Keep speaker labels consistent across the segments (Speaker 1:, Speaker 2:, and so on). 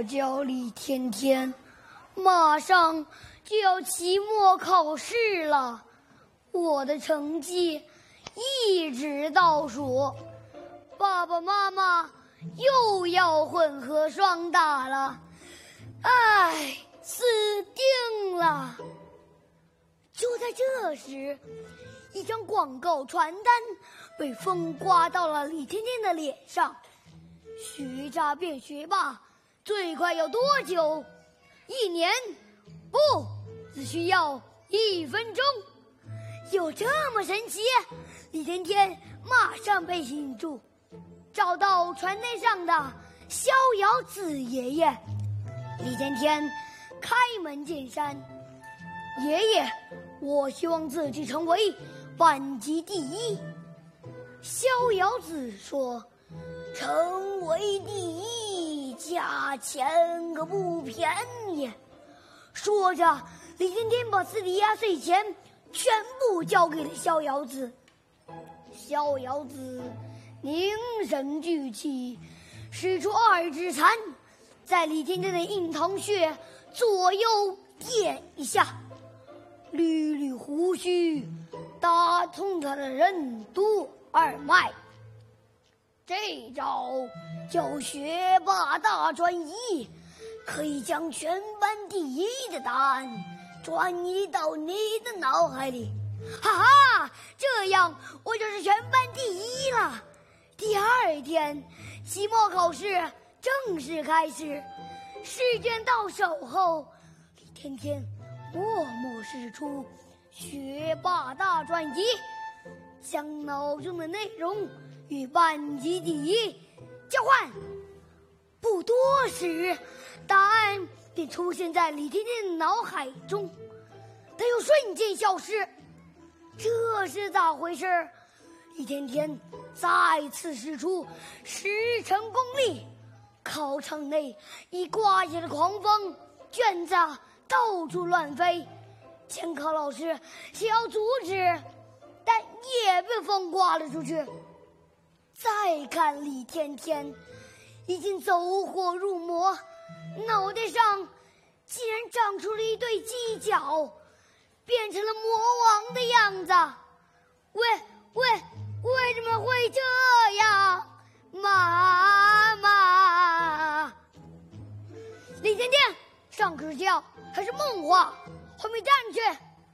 Speaker 1: 我叫李天天，马上就要期末考试了，我的成绩一直倒数，爸爸妈妈又要混合双打了，唉，死定了！就在这时，一张广告传单被风刮到了李天天的脸上。学渣变学霸，最快要多久？1年？不，只需要1分钟。有这么神奇？李天天马上被吸引住，找到传单上的逍遥子爷爷。李天天开门见山：爷爷，我希望自己成为班级第一。逍遥子说：成为第一，价钱可不便宜。说着，李天天把自己的压岁钱全部交给了逍遥子。逍遥子凝神聚气，使出2指禅，在李天天的印堂穴左右点一下，捋捋胡须，打通他的任督二脉。这招叫学霸大转移，可以将全班第一的答案转移到你的脑海里。哈哈，这样我就是全班第一了。第2天，期末考试正式开始。试卷到手后，李天天默默使出学霸大转移，将脑中的内容与班级第一交换。不多时，答案便出现在李天天的脑海中，但又瞬间消失。这是咋回事？李天天再次使出10成功力，考场内已刮起了狂风，卷子到处乱飞。监考老师想要阻止，但也被风刮了出去。再看李天天，已经走火入魔，脑袋上竟然长出了一对犄角，变成了魔王的样子。为什么会这样？妈妈！李天天，上课觉还是梦话？后面站去！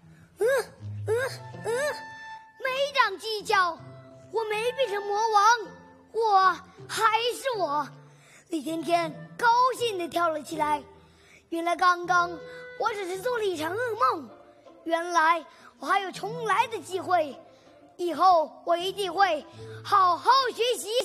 Speaker 1: 没长犄角，我没变成魔王，我还是我。李天天高兴地跳了起来。原来刚刚我只是做了一场噩梦，原来我还有重来的机会。以后我一定会好好学习。